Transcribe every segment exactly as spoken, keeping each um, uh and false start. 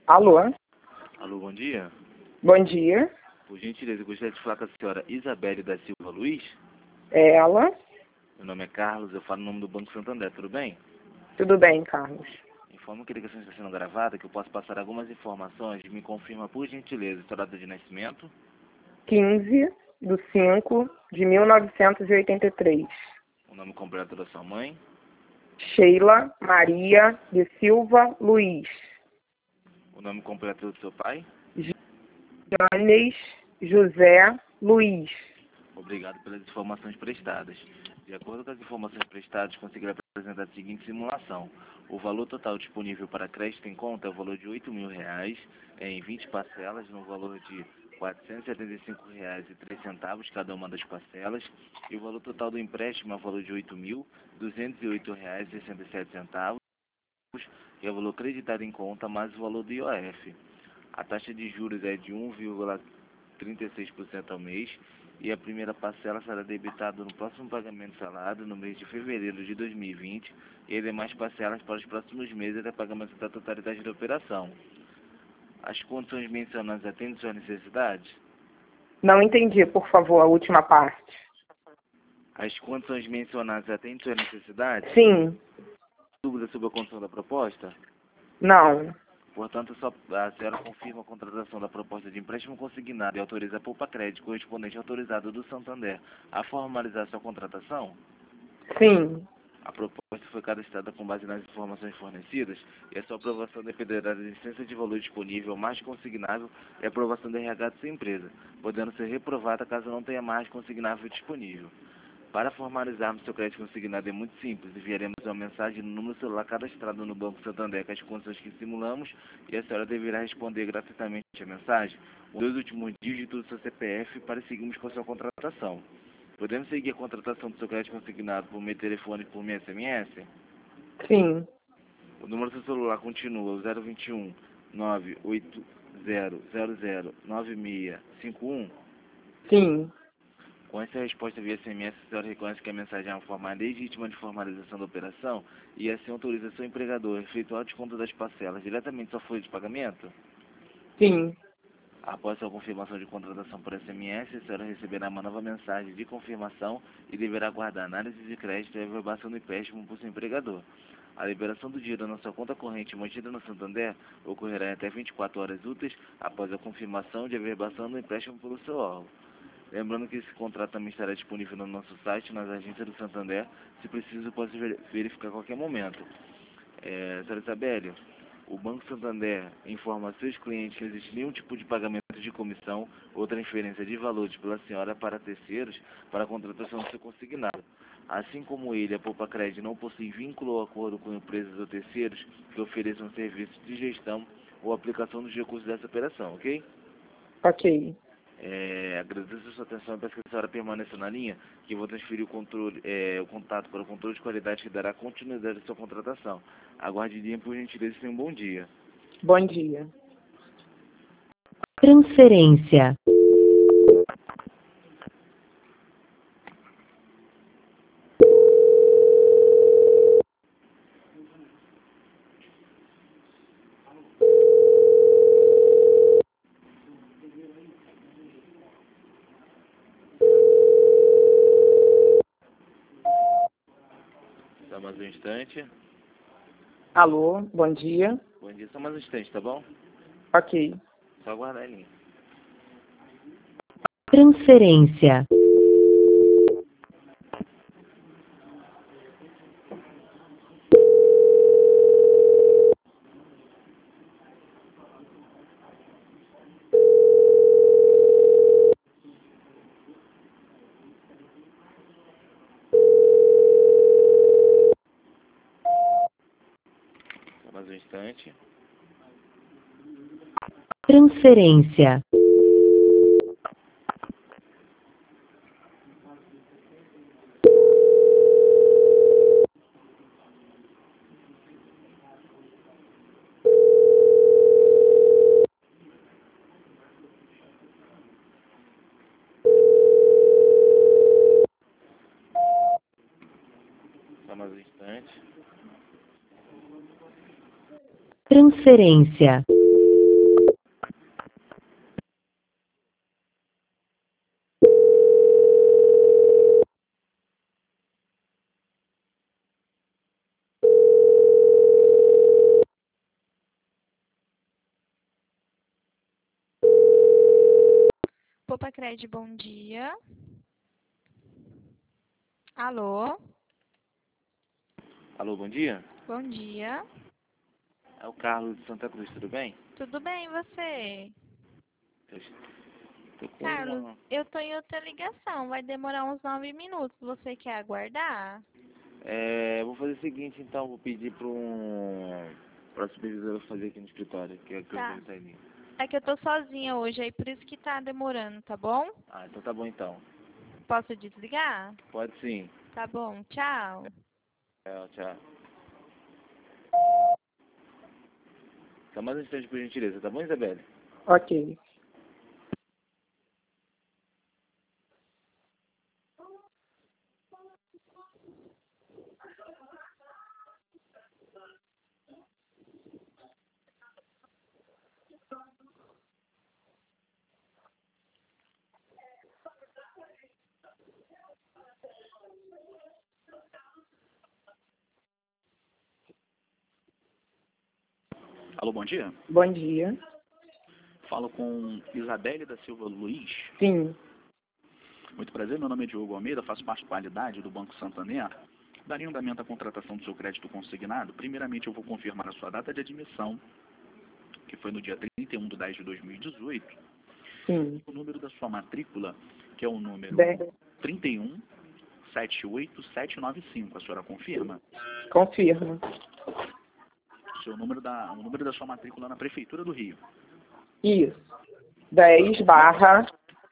Alô? Alô, bom dia. Bom dia. Por gentileza, eu gostaria de falar com a senhora Isabelle da Silva Luiz. É ela? Meu nome é Carlos, eu falo no nome do Banco Santander, tudo bem? Tudo bem, Carlos? Informo que a ligação está sendo gravada, que eu posso passar algumas informações. Me confirma, por gentileza, sua data de nascimento, quinze de cinco de mil novecentos e oitenta e três. o nome completo da sua mãe, Sheila Maria de Silva Luiz. o nome completo do seu pai. Janes José Luiz. Obrigado pelas informações prestadas. De acordo com as informações prestadas, consegui apresentar a seguinte simulação. O valor total disponível para crédito em conta é o valor de oito mil reais, em vinte parcelas, no valor de quatrocentos e setenta e cinco reais e três centavos cada uma das parcelas, e o valor total do empréstimo é o valor de oito mil duzentos e oito reais e sessenta e sete centavos, que é o valor creditado em conta mais o valor do I O F. A taxa de juros é de um vírgula trinta e seis por cento ao mês, e a primeira parcela será debitada no próximo pagamento salado, no mês de fevereiro de dois mil e vinte, e as demais parcelas para os próximos meses até pagamento da totalidade da operação. As condições mencionadas atendem suas necessidades? Não entendi, por favor, a última parte. As condições mencionadas atendem suas necessidades? Sim. Dúvida sobre a condição da proposta? Não. Portanto, só a senhora confirma a contratação da proposta de empréstimo consignado e autoriza a Poupa Crédito correspondente autorizado do Santander a formalizar sua contratação? Sim. A proposta foi cadastrada com base nas informações fornecidas e a sua aprovação dependerá da licença de valor disponível, mais consignável e a aprovação do R H de sua empresa, podendo ser reprovada caso não tenha mais consignável disponível. Para formalizarmos seu crédito consignado é muito simples. Enviaremos uma mensagem no número celular cadastrado no Banco Santander com as condições que simulamos e a senhora deverá responder gratuitamente a mensagem os dois últimos dígitos do seu C P F para seguirmos com a sua contratação. Podemos seguir a contratação do seu crédito consignado por meio telefone e por meio S M S? Sim. O número do seu celular continua o zero vinte e um, nove oito zero zero zero nove seis cinco um? Sim. Com essa resposta via S M S, a senhora reconhece que a mensagem é uma forma legítima de formalização da operação e assim autoriza seu empregador a efetuar o desconto das parcelas diretamente sua folha de pagamento? Sim. Após sua confirmação de contratação por S M S, a senhora receberá uma nova mensagem de confirmação e deverá aguardar análise de crédito e averbação do empréstimo por seu empregador. A liberação do dinheiro na sua conta corrente mantida no Santander ocorrerá em até vinte e quatro horas úteis após a confirmação de averbação do empréstimo pelo seu órgão. Lembrando que esse contrato também estará disponível no nosso site, nas agências do Santander, se preciso pode verificar a qualquer momento. É, senhora Isabelle, o Banco Santander informa a seus clientes que não existe nenhum tipo de pagamento de comissão ou transferência de valores pela senhora para terceiros para a contratação do seu consignado. Assim como ele, a Poupa Crédito não possui vínculo ou acordo com empresas ou terceiros que ofereçam serviços de gestão ou aplicação dos recursos dessa operação, ok? Ok. É, agradeço a sua atenção e peço que a senhora permaneça na linha, que eu vou transferir o, controle, é, o contato para o controle de qualidade que dará continuidade à sua contratação. Aguarde linha, por gentileza, e tenha um bom dia. Bom dia. Transferência. Só mais um instante. Alô, bom dia. Bom dia, só mais um instante, tá bom? Ok. Só aguardar a linha. Transferência. Só mais um instante. Transferência. Só mais um instante. Transferência. Pacred, bom dia. Alô? Alô, bom dia. Bom dia. É o Carlos de Santa Cruz, tudo bem? Tudo bem, e você? Eu tô com Carlos, uma... eu tô em outra ligação, vai demorar uns nove minutos. Você quer aguardar? É, vou fazer o seguinte, então, vou pedir para um... para supervisor fazer aqui no escritório, que é que eu Tá. vou estar ali. É que eu tô sozinha hoje, aí por isso que tá demorando, tá bom? Ah, então tá bom então. Posso desligar? Pode sim. Tá bom, tchau. Tchau, tchau. Só mais um instante, por gentileza, tá bom, Isabelle? Ok. Alô, bom dia. Bom dia. Falo com Isabelle da Silva Luiz. Sim. Muito prazer, meu nome é Diogo Almeida, faço parte da qualidade do Banco Santander. Daria andamento à contratação do seu crédito consignado. Primeiramente, eu vou confirmar a sua data de admissão, que foi no dia trinta e um de dez de dois mil e dezoito. Sim. O número da sua matrícula, que é o número Dez. trinta e um sete oito sete nove cinco. A senhora confirma? Confirmo. O seu número da, o número da sua matrícula na Prefeitura do Rio. Isso. dez barra,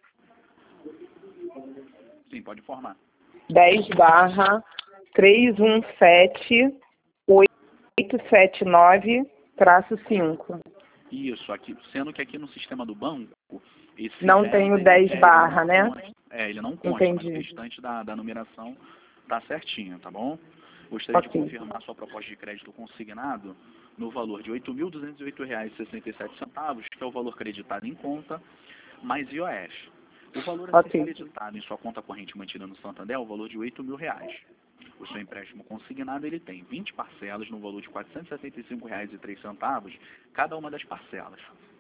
Sim, pode informar. dez barra, trezentos e dezessete, oitocentos e setenta e nove, traço cinco. Isso, aqui, sendo que aqui no sistema do banco, esse Não dez, tem o ele- dez é, ele barra, não né? consta. É, ele não consta, Entendi. mas o restante da, da numeração tá certinho, tá bom? Gostaria de Ok. confirmar sua proposta de crédito consignado no valor de oito mil duzentos e oito reais e sessenta e sete centavos, que é o valor creditado em conta, mais I O F. O valor a ser Ok. creditado em sua conta corrente mantida no Santander é o valor de oito mil reais. O seu empréstimo consignado ele tem vinte parcelas no valor de quatrocentos e setenta e cinco reais e três centavos, cada uma das parcelas.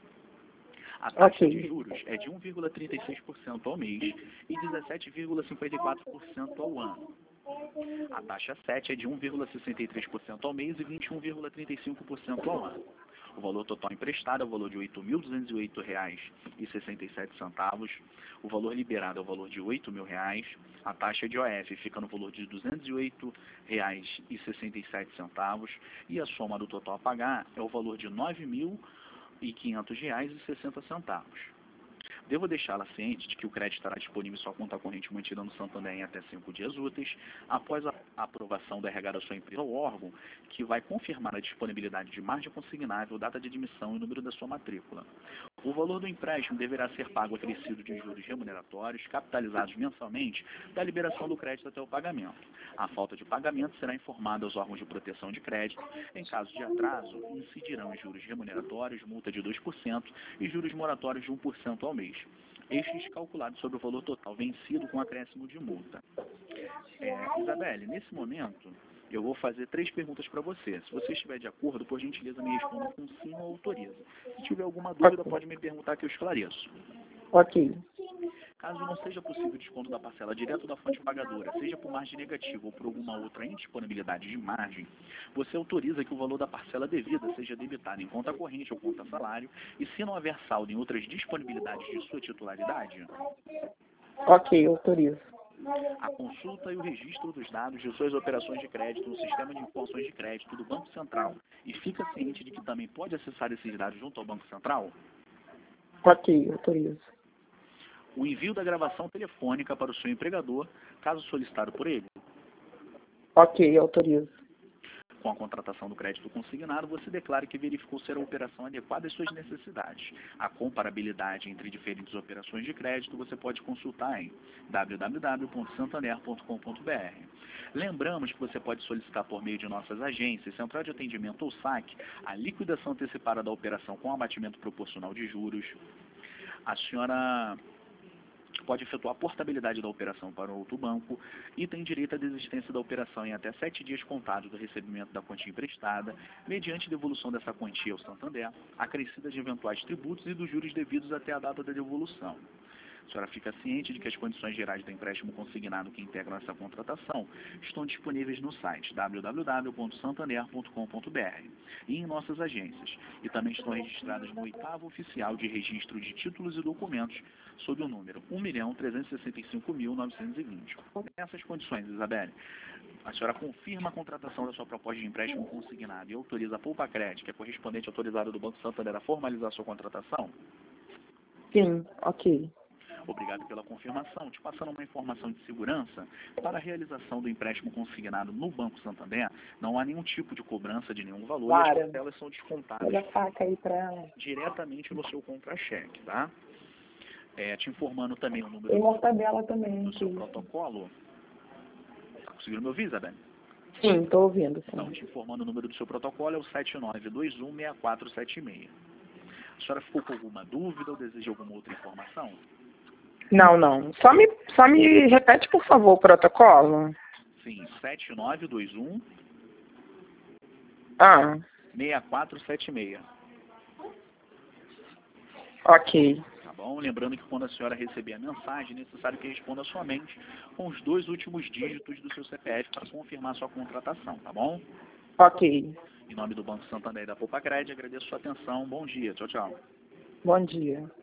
A taxa Ok. de juros é de um vírgula trinta e seis por cento ao mês e dezessete vírgula cinquenta e quatro por cento ao ano. A taxa sete é de um vírgula sessenta e três por cento ao mês e vinte e um vírgula trinta e cinco por cento ao ano. O valor total emprestado é o valor de oito mil duzentos e oito reais e sessenta e sete centavos. O valor liberado é o valor de oito mil reais. A taxa de O F fica no valor de duzentos e oito reais e sessenta e sete centavos. E a soma do total a pagar é o valor de nove mil e quinhentos reais e sessenta centavos. Devo deixá-la ciente de que o crédito estará disponível em sua conta corrente mantida no Santander em até cinco dias úteis, após a aprovação da R H da sua empresa ou órgão, que vai confirmar a disponibilidade de margem consignável, data de admissão e número da sua matrícula. O valor do empréstimo deverá ser pago acrescido de juros remuneratórios, capitalizados mensalmente, da liberação do crédito até o pagamento. A falta de pagamento será informada aos órgãos de proteção de crédito. Em caso de atraso, incidirão juros remuneratórios, multa de dois por cento e juros moratórios de um por cento ao mês. Estes calculados sobre o valor total vencido com acréscimo de multa. É, Isabelle, nesse momento, eu vou fazer três perguntas para você. Se você estiver de acordo, por gentileza, me responda com sim ou autoriza. Se tiver alguma dúvida, Ok. pode me perguntar que eu esclareço. Ok. Caso não seja possível desconto da parcela direto da fonte pagadora, seja por margem negativa ou por alguma outra indisponibilidade de margem, você autoriza que o valor da parcela devida seja debitado em conta corrente ou conta salário, e se não houver saldo em outras disponibilidades de sua titularidade, Ok, autorizo. a consulta e o registro dos dados de suas operações de crédito no sistema de informações de crédito do Banco Central, e fica ciente de que também pode acessar esses dados junto ao Banco Central? Ok, autorizo. O envio da gravação telefônica para o seu empregador, caso solicitado por ele. Ok, autorizo. Com a contratação do crédito consignado, você declara que verificou ser a operação adequada às suas necessidades. A comparabilidade entre diferentes operações de crédito você pode consultar em w w w ponto santander ponto com ponto b r. Lembramos que você pode solicitar por meio de nossas agências, central de atendimento ou saque, a liquidação antecipada da operação com abatimento proporcional de juros. A senhora pode efetuar a portabilidade da operação para outro banco e tem direito à desistência da operação em até sete dias contados do recebimento da quantia emprestada, mediante devolução dessa quantia ao Santander, acrescida de eventuais tributos e dos juros devidos até a data da devolução. A senhora fica ciente de que as condições gerais do empréstimo consignado que integram essa contratação estão disponíveis no site w w w ponto santander ponto com ponto b r e em nossas agências, e também estão registradas no oitavo oficial de registro de títulos e documentos sob o número um milhão trezentos e sessenta e cinco mil novecentos e vinte. Nessas condições, Isabelle, a senhora confirma a contratação da sua proposta de empréstimo consignado e autoriza a Poupa-Cred, que é correspondente autorizada do Banco Santander, a formalizar a sua contratação? Sim, ok. Obrigado pela confirmação. Te passando uma informação de segurança, para a realização do empréstimo consignado no Banco Santander, não há nenhum tipo de cobrança de nenhum valor Clara, e as parcelas são descontadas olha a faca aí pra ela. diretamente no seu contra-cheque, tá? É, te informando também o número Tem mortadela também do seu aqui. protocolo. Conseguiram me ouvir, Isabelle? Sim, tô ouvindo, sim. Então, te informando o número do seu protocolo é o sete nove dois um seis quatro sete seis. A senhora ficou com alguma dúvida ou deseja alguma outra informação? Não, não. Só me, só me repete, por favor, o protocolo. Sim, sete nove dois um Ah, seis quatro sete seis. ok. Tá bom? Lembrando que quando a senhora receber a mensagem, é necessário que responda somente com os dois últimos dígitos do seu C P F para confirmar sua contratação, tá bom? Ok. Em nome do Banco Santander e da Poupa-Cred, agradeço a sua atenção. Bom dia. Tchau, tchau. Bom dia.